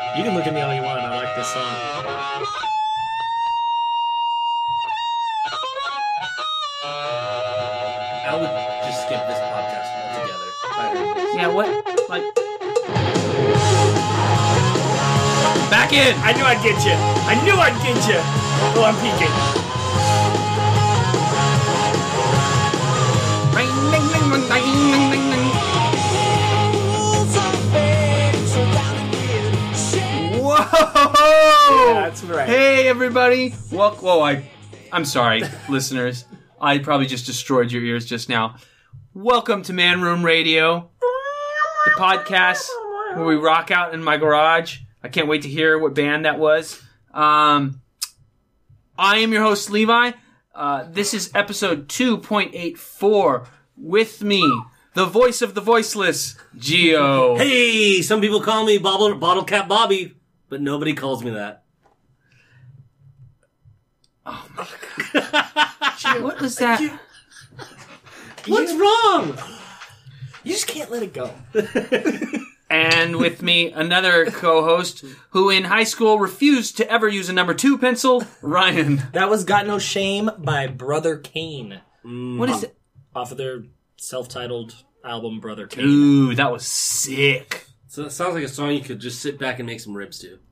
You can look at me all you want. I like this song. I would just skip this podcast altogether if I heard this. Yeah, what? Like... Back in! I knew I'd get you. I knew I'd get you. Oh, I'm peeking. Whoa! Yeah, that's right. Hey, everybody! Whoa, I'm sorry, listeners. I probably just destroyed your ears just now. Welcome to Man Room Radio, the podcast where we rock out in my garage. I can't wait to hear what band that was. I am your host, Levi. This is episode 2.84. With me, the voice of the voiceless, Gio. Hey, some people call me Bottle Cap Bobby, but nobody calls me that. Oh my god. What was that? What's wrong? You just can't let it go. And with me, another co-host who in high school refused to ever use a number 2 pencil, Ryan. That was Got No Shame by Brother Kane. What is it? Off of their self-titled album, Brother Kane. Ooh, that was sick. So it sounds like a song you could just sit back and make some ribs to.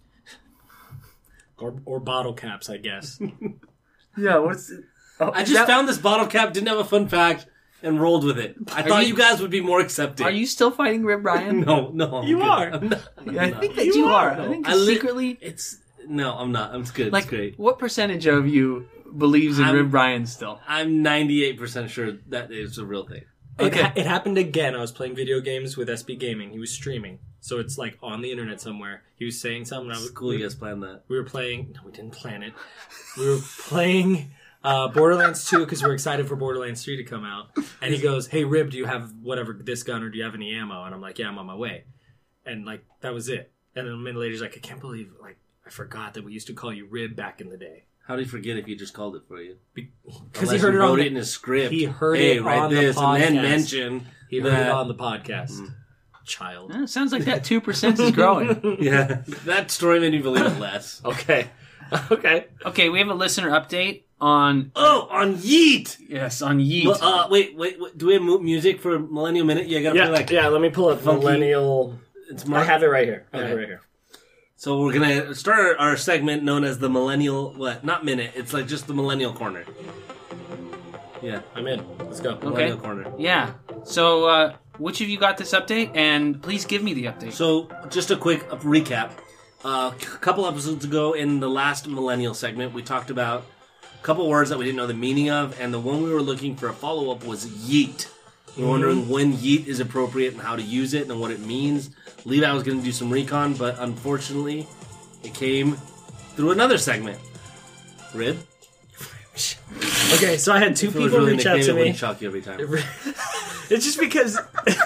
Or bottle caps, I guess. Yeah, what's it? Oh, I just found this bottle cap, didn't have a fun fact, and rolled with it. I thought you guys would be more accepting. Are you still fighting Rib Ryan? No. You are. I think that you are. I think secretly... No, I'm not. I'm good. Like, it's great. what percentage of you believes in Rib Ryan still? I'm 98% sure that is a real thing. Okay. It happened again. I was playing video games with SB Gaming. He was streaming. So it's like on the internet somewhere. He was saying something. It's cool you guys planned that. We were playing... No, we didn't plan it. We were playing Borderlands 2 because we're excited for Borderlands 3 to come out. And he goes, hey, Rib, do you have this gun or do you have any ammo? And I'm like, yeah, I'm on my way. And like, that was it. And then a minute later, he's like, I can't believe, like, I forgot that we used to call you Rib back in the day. How do you forget if he just called it for you? Because he heard it on it in his script. He heard it on the podcast. And then mention He heard it on the podcast. Child. It sounds like that 2% is growing. Yeah. That story made me believe it less. Okay. Okay, we have a listener update on... on Yeet! Yes, on Yeet. Well, wait. Do we have music for Millennial Minute? Yeah, Let me pull up funky. Millennial... I have it right here. So we're going to start our segment known as the Millennial... Not Minute. It's like just the Millennial Corner. Yeah. I'm in. Let's go. Millennial Corner. Yeah. So, which of you got this update? And please give me the update. So, just a quick recap. A couple episodes ago in the last Millennial segment, we talked about a couple words that we didn't know the meaning of, and the one we were looking for a follow-up was yeet. We were wondering when yeet is appropriate and how to use it and what it means. Levi was going to do some recon, but unfortunately, it came through another segment. Rib? Okay, so I had two people reach out to me. Shock you every time. It's just because...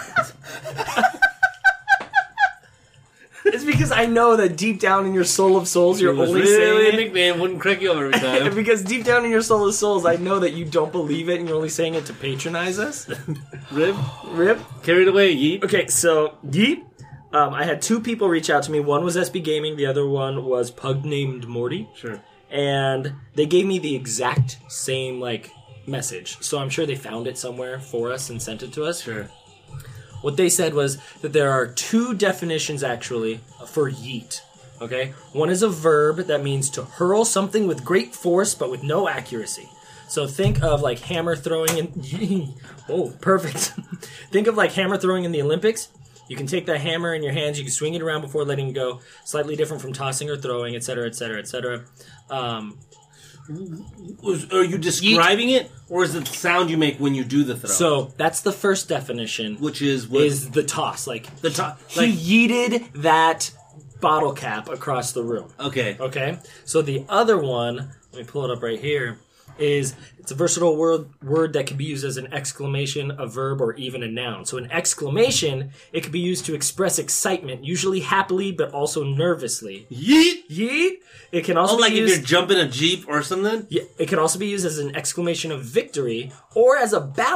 It's because I know that deep down in your soul of souls, you're only saying a nickname. Wouldn't crack you over every time. Because deep down in your soul of souls, I know that you don't believe it and you're only saying it to patronize us. Rib? Carried away, yeet. Okay, so, yeet. I had two people reach out to me. One was SB Gaming. The other one was Pug Named Morty. Sure. And they gave me the exact same, message. So I'm sure they found it somewhere for us and sent it to us. Sure. What they said was that there are two definitions, actually, for yeet. Okay? One is a verb that means to hurl something with great force but with no accuracy. So think of, hammer throwing in... Oh, perfect. Think of, hammer throwing in the Olympics. You can take that hammer in your hands, you can swing it around before letting it go. Slightly different from tossing or throwing, etc., etc., etc. Are you describing it, or is it the sound you make when you do the throw? So that's the first definition, which is the toss. The toss. He yeeted that bottle cap across the room. Okay. So the other one, let me pull it up right here. It's a versatile word that can be used as an exclamation, a verb, or even a noun. So an exclamation, it can be used to express excitement, usually happily, but also nervously. Yeet! Yeet! It can also be used... if you're jumping a Jeep or something? Yeah, it can also be used as an exclamation of victory, or as a battle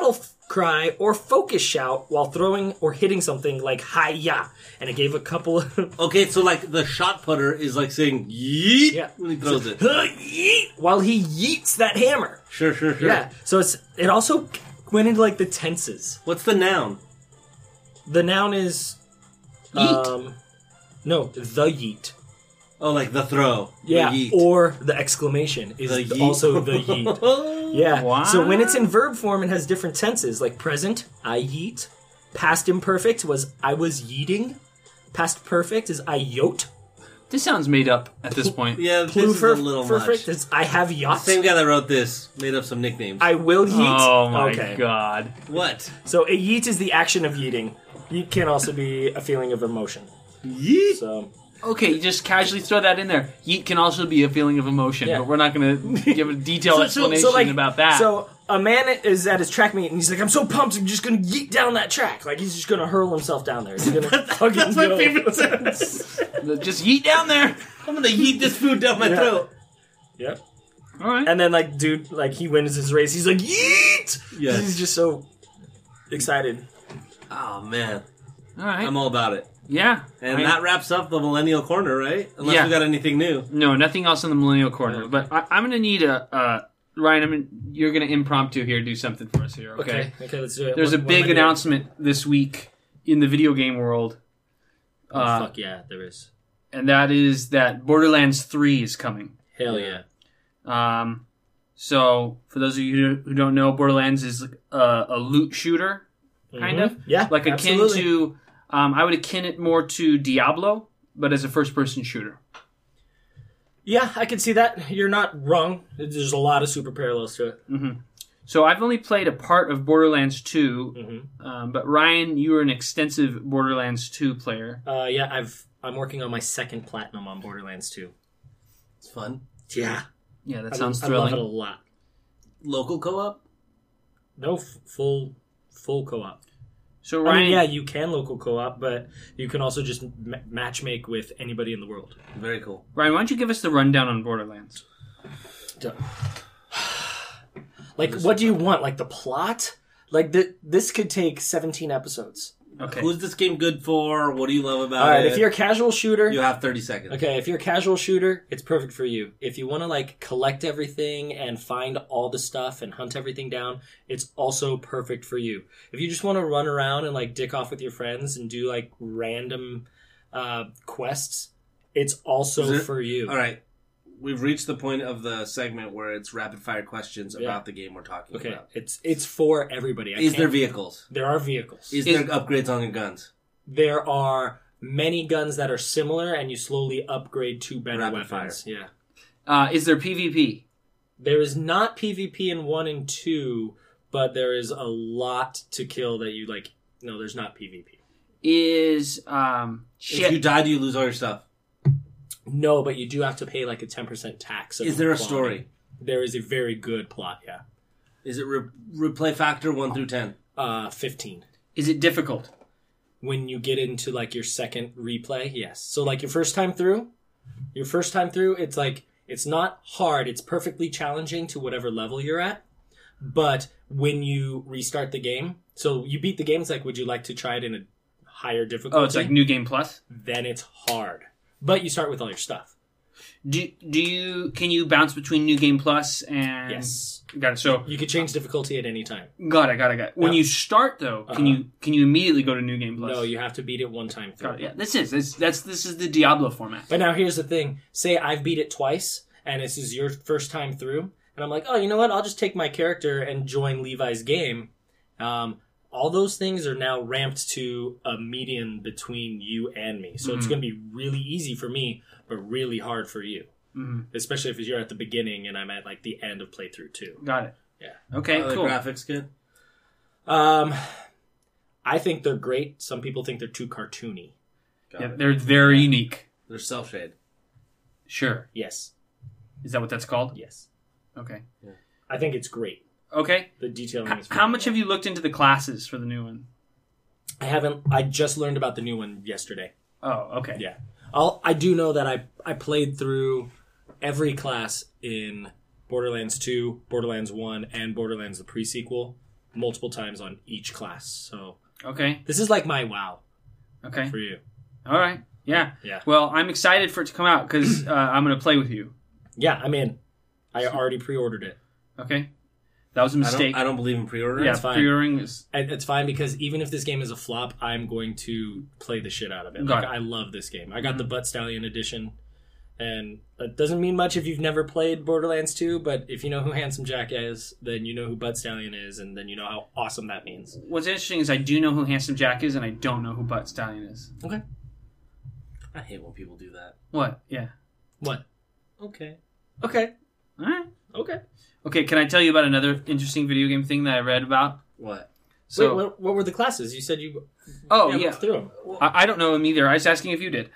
cry, or focus shout while throwing or hitting something like hi-ya. And it gave a couple of... Okay, so like the shot putter is like saying yeet Yeah. when he throws it. Yeet, while he yeets that hammer. Sure. Yeah. So it also went into like the tenses. What's the noun? The noun is... Yeet. No, the yeet. Oh, like the throw. Yeah, The yeet. or the exclamation is The yeet. also the yeet. Yeah. Wow. So when it's in verb form, it has different tenses. Like present, I yeet. Past imperfect was I was yeeting. Past perfect is I yote. This sounds made up at this point. Yeah, this is a little Perfect much. is I have yacht. Same guy that wrote this made up some nicknames. I will yeet. Oh my Okay. god. What? So a yeet is the action of yeeting. Yeet can also be a feeling of emotion. Yeet. So Okay, you just casually throw that in there. Yeet can also be a feeling of emotion, Yeah. but we're not going to give a detailed explanation like, about that. So a man is at his track meet and he's like, I'm so pumped, I'm just gonna yeet down that track. Like he's just gonna hurl himself down there. He's gonna fucking That's my go. favorite sentence. Just yeet down there. I'm gonna yeet this food down my throat. Yep. All right. And then like dude, like he wins his race, he's like, yeet! Yes. He's just so excited. Oh man, All right. I'm all about it. Yeah. And that wraps up the Millennial Corner, right? Unless Yeah. we got anything new. No, nothing else in the Millennial Corner. But I'm going to need Ryan, you're going to impromptu here do something for us here, okay? Okay, let's do it. There's a What am big I doing? announcement this week in the video game world, Oh, fuck yeah, there is. and that is that Borderlands 3 is coming. Hell yeah. So, for those of you who don't know, Borderlands is a loot shooter, kind of. Yeah, Like akin absolutely. to, I would akin it more to Diablo, but as a first-person shooter. Yeah, I can see that. You're not wrong. There's a lot of super parallels to it. So I've only played a part of Borderlands 2, Mm-hmm. but Ryan, you are an extensive Borderlands 2 player. Yeah, I'm working on my second platinum on Borderlands 2. It's fun. Yeah. Yeah, that I sounds love it a thrilling. lot. Local co-op? No, full co-op. So I Ryan, mean, yeah, you can local co-op, but you can also just matchmake with anybody in the world. Very cool. Ryan, why don't you give us the rundown on Borderlands? Like, what do you want? Like, the plot? Like, this could take 17 episodes. Okay. Who's this game good for? What do you love about All right, it? if you're a casual shooter... You have 30 seconds. Okay, if you're a casual shooter, it's perfect for you. If you want to, like, collect everything and find all the stuff and hunt everything down, it's also perfect for you. If you just want to run around and, like, dick off with your friends and do, like, random quests, it's also Is it- for you. All right. We've reached the point of the segment where it's rapid fire questions about the game we're talking Okay, about. it's for everybody. Is there vehicles? There are vehicles. Is there upgrades on your guns? There are many guns that are similar, and you slowly upgrade to better Rapid weapons. fire. Yeah. Is there PvP? There is not PvP in 1 and 2, but there is a lot to kill that you, like... No, there's not PvP. Is If you die, do you lose all your stuff? No, but you do have to pay, like, a 10% tax. of Is there a quality. story? There is a very good plot, yeah. Is it replay factor 1 through 10? 15. Is it difficult? When you get into, like, your second replay, yes. So, like, your first time through, it's, like, it's not hard. It's perfectly challenging to whatever level you're at. But when you restart the game, so you beat the game, it's like, would you like to try it in a higher difficulty? Oh, it's like New Game Plus? Then it's hard. But you start with all your stuff. Can you bounce between New Game Plus and... Yes. Got it. So, You could change difficulty at any time. got it. When Yeah. you start, though, can you immediately go to New Game Plus? No, you have to beat it one time through. Got it. Yeah, this is the Diablo format. But now here's the thing. Say I've beat it twice, and this is your first time through, and I'm like, oh, you know what? I'll just take my character and join Levi's game. All those things are now ramped to a median between you and me. So it's going to be really easy for me, but really hard for you. Especially if you're at the beginning and I'm at, like, the end of playthrough 2. Got it. Yeah. Okay, Are the cool. graphics good? I think they're great. Some people think they're too cartoony. Yeah, they're very unique. They're self-shade. Sure. Yes. Is that what that's called? Yes. Okay. I think it's great. Okay. The detailing is How much have you looked into the classes for the new one? I just learned about the new one yesterday. Oh, okay. Yeah. I do know that I played through every class in Borderlands 2, Borderlands 1, and Borderlands the pre-sequel multiple times on each class. So Okay. this is like my WoW Okay. for you. All right. Yeah. Yeah. Well, I'm excited for it to come out because I'm going to play with you. Yeah, I'm in. I already pre-ordered it. Okay. That was a mistake. I don't believe in pre-order. Yeah, It's fine. pre-ordering is... It's fine because even if this game is a flop, I'm going to play the shit out of it. Got Like, it. I love this game. I got the Butt Stallion edition, and that doesn't mean much if you've never played Borderlands 2, but if you know who Handsome Jack is, then you know who Butt Stallion is, and then you know how awesome that means. What's interesting is I do know who Handsome Jack is, and I don't know who Butt Stallion is. Okay. I hate when people do that. What? Yeah. What? Okay. Okay. All right. Okay. Okay, can I tell you about another interesting video game thing that I read about? What? So, Wait, what were the classes? You said you yeah. looked through them. I don't know them either. I was asking if you did.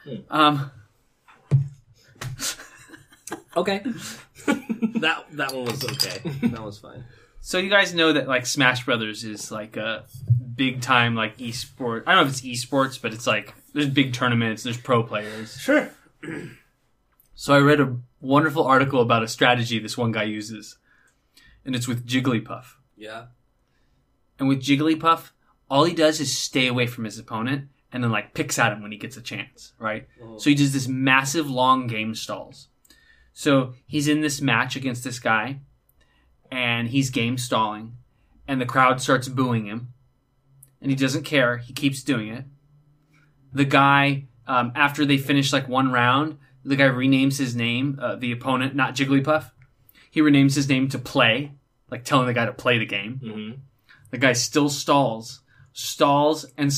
Okay. That one was okay. That was fine. So you guys know that like Smash Brothers is like a big time like esport. I don't know if it's esports, but it's like there's big tournaments, there's pro players. Sure. So I read a wonderful article about a strategy this one guy uses, and it's with Jigglypuff. Yeah. And with Jigglypuff, all he does is stay away from his opponent and then like picks at him when he gets a chance, right? Oh. So he does this massive long game stalls. So he's in this match against this guy, and he's game stalling, and the crowd starts booing him, and he doesn't care. He keeps doing it. The guy, after they finish like one round, the guy renames his name, the opponent, not Jigglypuff. He renames his name to Play, like telling the guy to play the game. Mm-hmm. The guy still stalls, and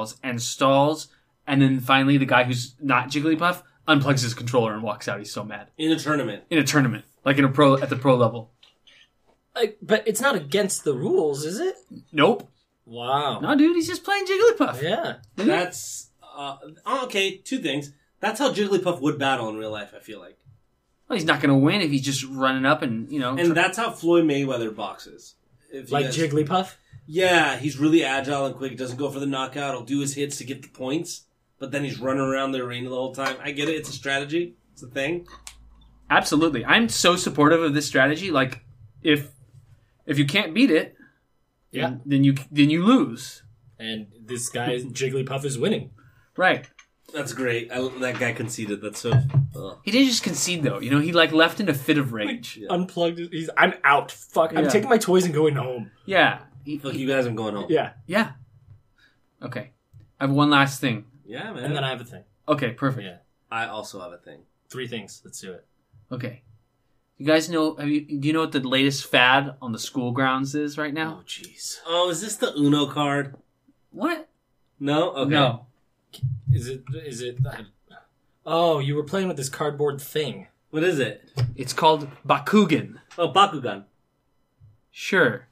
then finally the guy who's not Jigglypuff unplugs his controller and walks out. He's so mad. In a tournament. In a tournament, like at the pro level. But it's not against the rules, is it? Nope. Wow. No, dude, he's just playing Jigglypuff. Yeah. That's okay. Two things. That's how Jigglypuff would battle in real life. I feel like, Well, he's not going to win if he's just running up and and that's how Floyd Mayweather boxes. If you Like guys- Jigglypuff? Yeah, he's really agile and quick. Doesn't go for the knockout. He'll do his hits to get the points, but then he's running around the arena the whole time. I get it. It's a strategy. It's a thing. Absolutely. I'm so supportive of this strategy. Like, if you can't beat it, Yeah. then you lose. And this guy, Jigglypuff, is winning. Right. That's great. That guy conceded. That's so. He didn't just concede though. He like left in a fit of rage. Yeah. Unplugged. I'm out. Fuck. I'm Yeah. taking my toys and going home. Yeah. Look, you guys, I'm going home. Yeah. Yeah. Okay. I have one last thing. Yeah, man. And then I have a thing. Okay, perfect. Yeah. I also have a thing. 3 things. Let's do it. Okay. You guys know? Do you know what the latest fad on the school grounds is right now? Oh, jeez. Oh, is this the Uno card? What? No. Okay. No. Is it? Oh, you were playing with this cardboard thing. What is it? It's called Bakugan. Oh, Bakugan. Sure.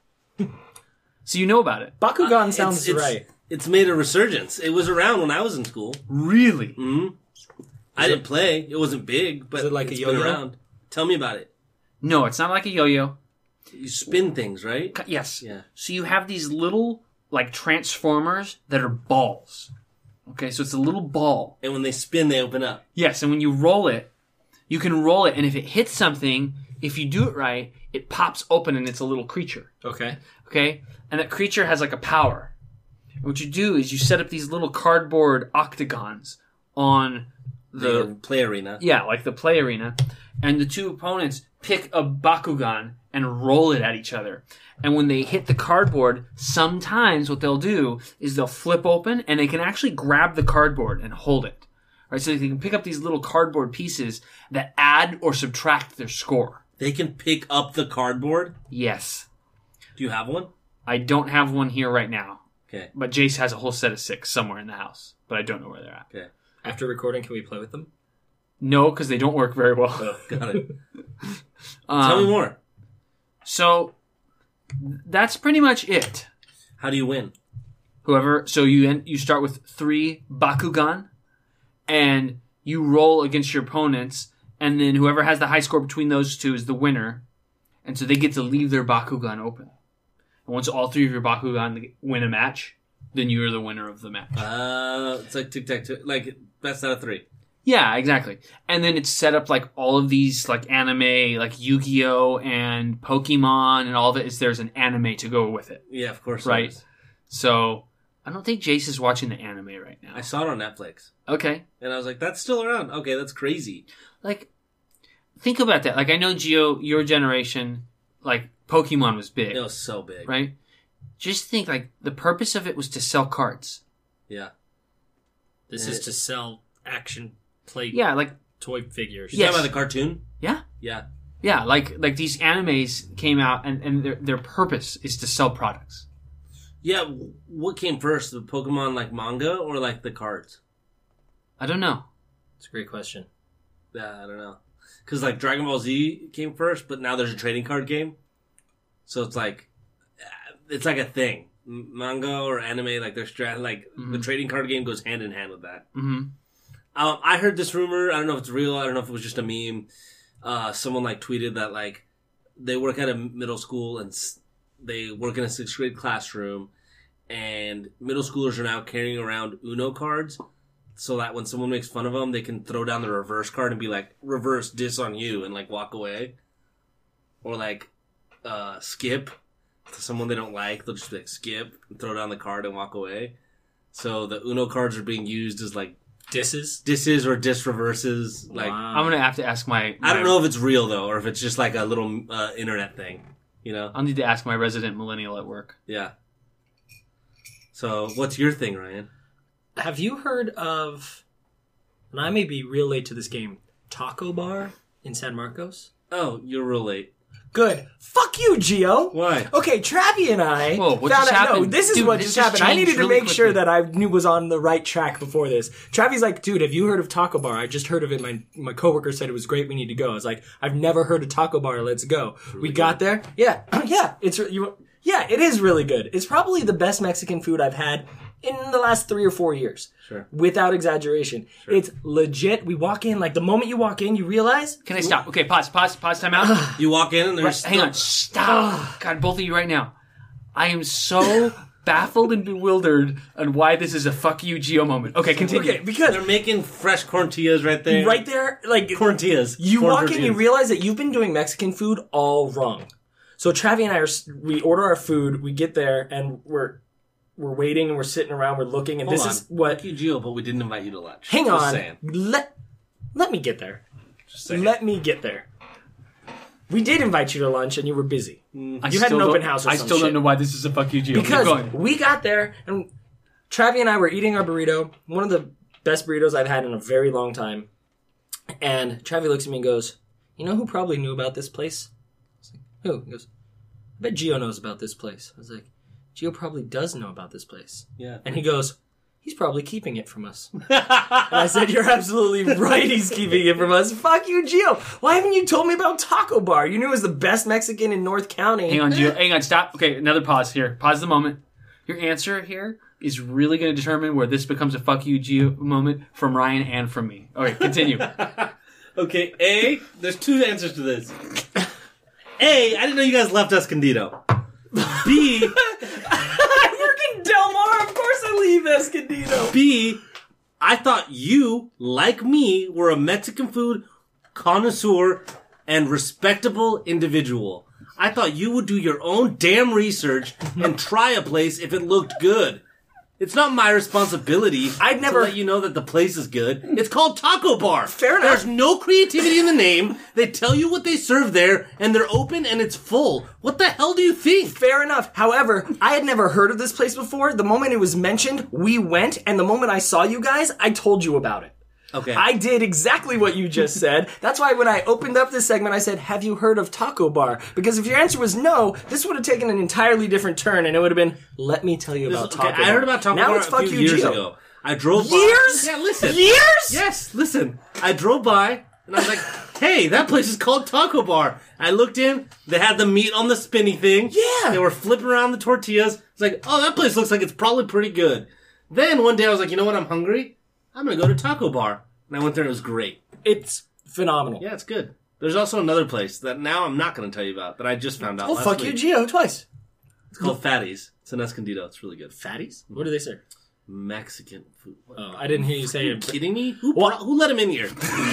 So you know about it? Bakugan sounds right. It's made a resurgence. It was around when I was in school. Really? Hmm. I didn't play. It wasn't big, but Is it like it's a been yo-yo? around. Tell me about it. No, it's not like a yo-yo. You spin things, right? Yes. Yeah. So you have these little like transformers that are balls. Okay, so it's a little ball. And when they spin, they open up. Yes, and when you roll it, you can roll it, and if it hits something, if you do it right, it pops open and it's a little creature. Okay. Okay? And that creature has like a power. And what you do is you set up these little cardboard octagons on The play arena. yeah, like the play arena, and the two opponents pick a Bakugan and roll it at each other. And when they hit the cardboard, sometimes what they'll do is they'll flip open and they can actually grab the cardboard and hold it. Right? So they can pick up these little cardboard pieces that add or subtract their score. They can pick up the cardboard. Yes. Do you have one? I don't have one here right now, Okay. but Jace has a whole set of 6 somewhere in the house, but I don't know where they're at. Okay. After recording, can we play with them? No, because they don't work very well. Oh, got it. Tell me more. So that's pretty much it. How do you win? So you start with 3 Bakugan, and you roll against your opponents, and then whoever has the high score between those two is the winner, and so they get to leave their Bakugan open. And once all 3 of your Bakugan win a match, then you are the winner of the match. It's like tic-tac-toe. Like, best out of 3. Yeah, exactly. And then it's set up like all of these like anime, like Yu-Gi-Oh! And Pokemon and all of it. There's an anime to go with it. Yeah, of course. Right. So I don't think Jace is watching the anime right now. I saw it on Netflix. Okay. And I was like, that's still around. Okay, that's crazy. Like, think about that. Like, I know, Gio, your generation, like, Pokemon was big. It was so big. Right? Just think, like, the purpose of it was to sell cards. Yeah. This is to sell action plate Yeah, like, toy figures. You talking about the cartoon? yeah. Yeah. Yeah, like these animes came out and their purpose is to sell products. Yeah, what came first? The Pokemon, like, manga or, like, the cards? I don't know. It's a great question. Yeah, I don't know. Because, like, Dragon Ball Z came first, but now there's a trading card game. So it's like a thing. Manga or anime, like, the trading card game goes hand in hand with that. Mm-hmm. I heard this rumor. I don't know if it's real. I don't know if it was just a meme. Someone, like, tweeted that, like, they work at a middle school and they work in a 6th grade classroom, and middle schoolers are now carrying around Uno cards so that when someone makes fun of them, they can throw down the reverse card and be like, reverse diss on you, and, like, walk away. Or, like, skip to someone they don't like. They'll just be like, skip, and throw down the card and walk away. So the Uno cards are being used as, like, disses or diss reverses. Like, Wow. I'm going to have to ask my... I don't know if it's real, though, or if it's just, like, a little internet thing. You know? I'll need to ask my resident millennial at work. Yeah. So, what's your thing, Ryan? Have you heard of, and I may be real late to this game, Taco Bar in San Marcos? Oh, you're real late. Good. Fuck you, Gio. Why? Okay, Travi and I Whoa, what found just out. No, happened? this is Dude, what this just just happened. I changed needed to really make sure quickly. that I knew was on the right track before this. Travi's like, dude, have you heard of Taco Bar? I just heard of it. My coworker said it was great. We need to go. I was like, I've never heard of Taco Bar. Let's go. We got there. Yeah, yeah. Yeah, it is really good. It's probably the best Mexican food I've had in the last 3 or 4 years. Sure. Without exaggeration. Sure. It's legit. We walk in, like the moment you walk in, you realize. Can I stop? Okay, pause, time out. You walk in and there's... Hang on, stop. God, both of you right now. I am so baffled and bewildered on why this is a fuck you, Gio moment. Okay, continue. Okay, because They're making fresh tortillas right there. right there, like Tortillas. you Corn walk in, tortillas. you realize that you've been doing Mexican food all wrong. So Travi and I we order our food, we get there, and we're waiting and we're sitting around, we're looking, and Hold this on. is what. Fuck you, Gio, but we didn't invite you to lunch. Hang Just on, saying. let me get there. Just saying. Let me get there. We did invite you to lunch, and you were busy. I You had still an open don't- house or I some still shit. don't know why this is a fuck you, Gio. Keep Because going. we got there, and Travi and I were eating our burrito, one of the best burritos I've had in a very long time. And Travi looks at me and goes, "You know who probably knew about this place?" I was like, "Who?" He goes, "I bet Gio knows about this place." I was like, "Gio probably does know about this place." Yeah. And he goes, "He's probably keeping it from us." And I said, "You're absolutely right, he's keeping it from us. Fuck you, Gio. Why haven't you told me about Taco Bar? You knew it was the best Mexican in North County." Hang on, Gio. Hang on, stop. Okay, another pause here. Pause the moment. Your answer here is really going to determine where this becomes a fuck you, Gio moment from Ryan and from me. Okay, continue. Okay, A, there's 2 answers to this. A, I didn't know you guys left Escondido. B, I work in Del Mar. Of course I leave Escondido. B, I thought you, like me, were a Mexican food connoisseur and respectable individual. I thought you would do your own damn research and try a place if it looked good. It's not my responsibility I'd never- to let you know that the place is good. It's called Taco Bar. Fair enough. There's no creativity in the name. They tell you what they serve there, and they're open and it's full. What the hell do you think? Fair enough. However, I had never heard of this place before. The moment it was mentioned, we went, and the moment I saw you guys, I told you about it. Okay. I did exactly what you just said. That's why when I opened up this segment, I said, "Have you heard of Taco Bar?" Because if your answer was no, this would have taken an entirely different turn, and it would have been, "Let me tell you about Taco Bar." I heard about Taco now Bar it's a fuck few you, years Gio. ago. I drove by. Years? Yeah, listen. Years? Yes, listen. I drove by and I was like, "Hey, that place is called Taco Bar." I looked in. They had the meat on the spinny thing. Yeah. They were flipping around the tortillas. It's like, "Oh, that place looks like it's probably pretty good." Then one day I was like, "You know what? I'm hungry. I'm gonna go to Taco Bar." And I went there and it was great. It's phenomenal. Yeah, it's good. There's also another place that now I'm not going to tell you about that I just found out Oh, last fuck week. you, Gio, twice. It's called Fatty's. It's in Escondido. It's really good. Fatties? What do they serve? Mexican food. Oh, I didn't hear you say Are you it. kidding me? Who let him in here?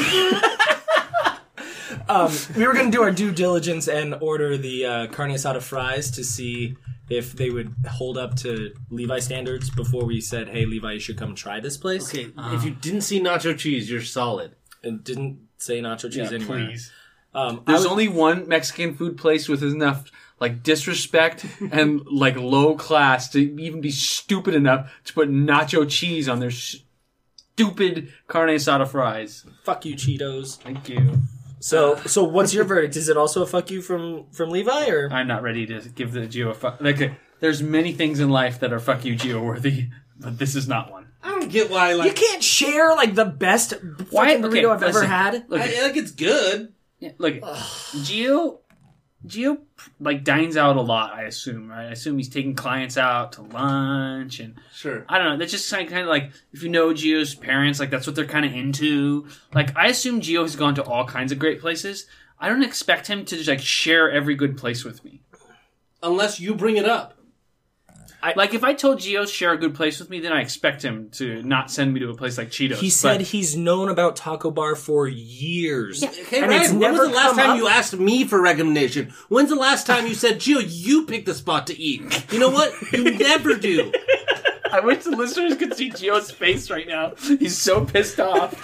We were going to do our due diligence and order the carne asada fries to see if they would hold up to Levi standards before we said, hey, Levi, you should come try this place. Okay, if you didn't see nacho cheese, you're solid. And didn't say nacho cheese anywhere. Please. There's only one Mexican food place with enough like disrespect and like low class to even be stupid enough to put nacho cheese on their stupid carne asada fries. Fuck you, Cheetos. Thank you. So what's your verdict? Is it also a fuck you from Levi, or? I'm not ready to give the Gio a fuck. Like, there's many things in life that are fuck you Gio worthy, but this is not one. I don't get why. You can't share like the best fucking burrito I've ever had. Look, it's good. Yeah, look, Gio like dines out a lot. I assume, right? I assume he's taking clients out to lunch, and Sure. I don't know. That's just kind of like if you know Gio's parents, like that's what they're kind of into. Like I assume Gio has gone to all kinds of great places. I don't expect him to just like share every good place with me, Unless you bring it up. like if I told Gio to share a good place with me, then I expect him to not send me to a place like Cheetos. He said he's known about Taco Bar for years. Okay, and it's Ryan, when was never the last come time up. you asked me for recommendation? When's the last time you said, Gio, you pick the spot to eat? You know what? You never do. I wish the listeners could see Gio's face right now. He's so pissed off.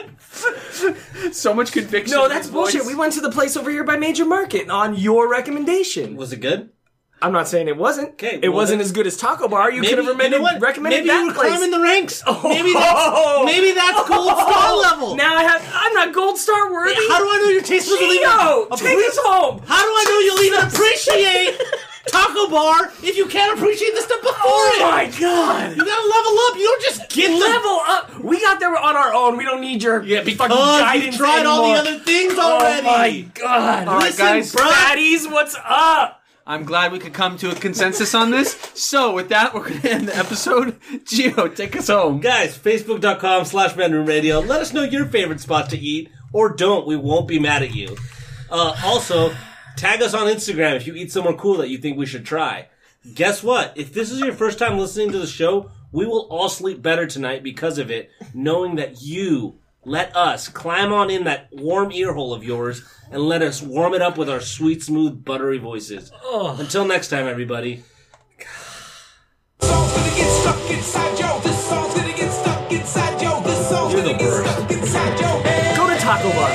So much conviction. No, in that's his voice. bullshit. We went to the place over here by Major Market on your recommendation. Was it good? I'm not saying it wasn't. Okay, it well, wasn't then- as good as Taco Bar. You could have you know what? recommended Maybe that you were place. climbing the ranks. Oh. Maybe that's gold star level. Now I'm not gold star worthy. How do I know your taste was Gio, take us home. How do I know you'll even appreciate Taco Bar if you can't appreciate the stuff before it? Oh my god. You gotta level up. You don't just get Level up. We got there on our own. We don't need your fucking because guidance you tried all the anymore. other things already. Oh my god. All right, Listen, guys. bro. Fatties, what's up? I'm glad we could come to a consensus on this. So, with that, we're going to end the episode. Gio, take us home. Guys, Facebook.com/ManRoomRadio. Let us know your favorite spot to eat, or don't. We won't be mad at you. Also, tag us on Instagram if you eat somewhere cool that you think we should try. Guess what? If this is your first time listening to the show, we will all sleep better tonight because of it, knowing that you let us climb on in that warm ear hole of yours and let us warm it up with our sweet, smooth, buttery voices. Until next time, everybody. Song's gonna get stuck inside yo. This song's gonna get stuck inside yo. This song's You're gonna the get worst. stuck inside yo. Hey. Go to Taco Bar.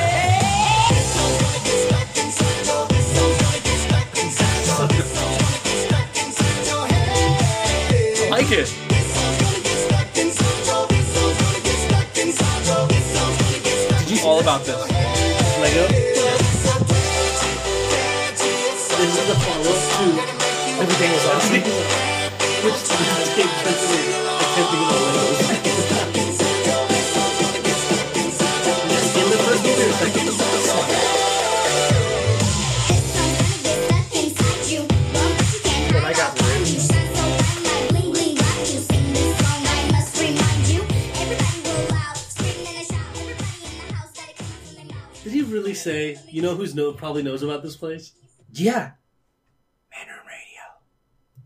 I like it. All about this. Lego. This is the follow-up to Everything is Awesome. Which is attempting the Legos. In the first movie or second? I got Did he really say, you know who's probably knows about this place? Yeah.